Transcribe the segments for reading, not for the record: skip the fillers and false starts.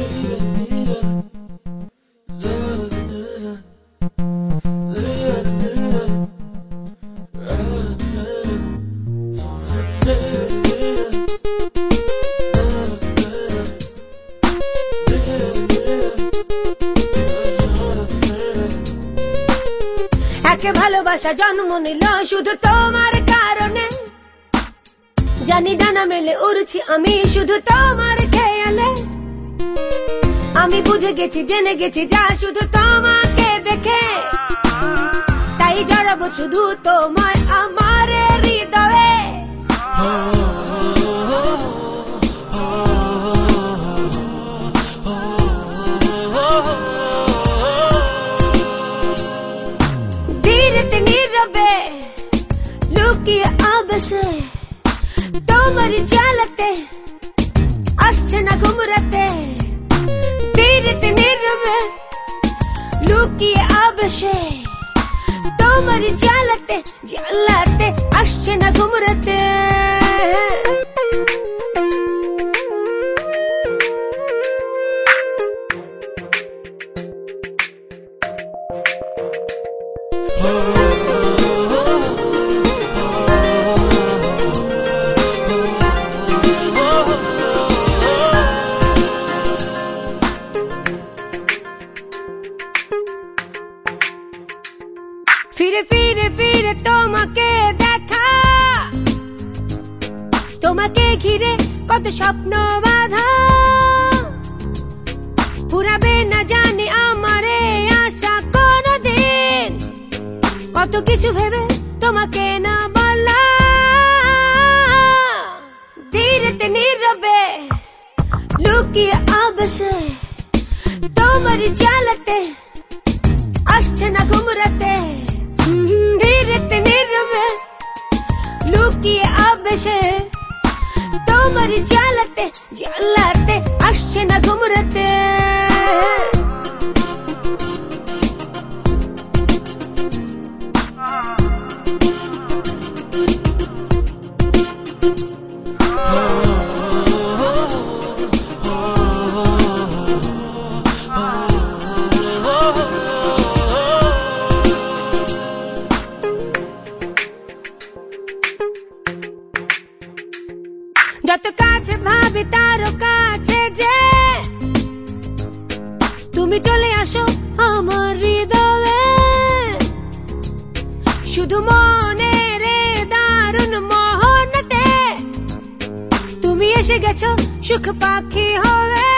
একে ভালোবাসা জন্ম নিল শুধু তোমার কারণে, জানি ডানা মেলে উড়ছি আমি শুধু তোমার খেয়ালে। আমি বুঝে গেছি জেনে গেছি যা শুধু তোমাকে দেখে, তাই জড়াবো শুধু তোমার আমার হৃদয়ে। ধীরে নীরবে লুকিয়ে আবেশে তোমার চালাতে আসছে না ঘুম রাতে। ধীরে নীরবে লুকিয়ে আবেশে তোমার চালাতে আসছে না ঘুম রাতে। ফিরে ফিরে ফিরে তোমাকে দেখা, তোমাকে ঘিরে কত স্বপ্ন বাঁধা, পুরাবে না জানি আমারে আশা কোনদিন। কত কিছু ভেবে তোমাকে না বলা, ধীরে নীরবে লুকিয়ে আবেশে তোমার জ্বালাতে আসছে না ঘুম রাতে। ধীরে নীরবে লুকিয়ে আবেশে তোমার জ্বালাতে আসছে না ঘুম রাতে। যত কাছে ভাবি তারও কাছে যে তুমি চলে আসো আমার হৃদয়ে। শুধু মনে রে দারুণ মোহনাতে তুমি এসে গেছো সুখ পাখি হয়ে।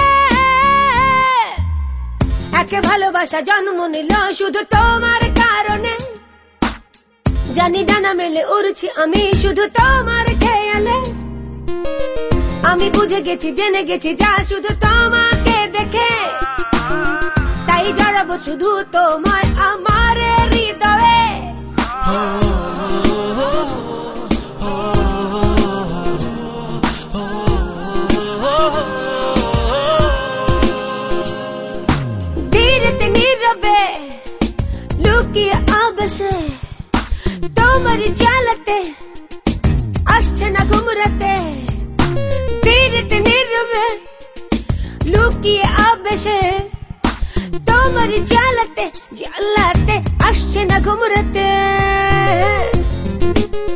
একে ভালোবাসা জন্ম নিল শুধু তোমার কারণে, জানি ডানা মেলে উড়ছি আমি শুধু তোমার খেয়ালে। আমি বুঝে গেছি জেনে গেছি যা শুধু তোমাকে দেখে, তাই জড়াবো শুধু তোমার আমার হৃদয়ে। ধীরে নীরবে লুকিয়ে আবেশে তোমার জ্বালাতে আসছে না ঘুম রাতে। ধীরে নীরবে লুকিয়ে আবেশে তোমার জ্বালাতে আসছে না ঘুম রাতে।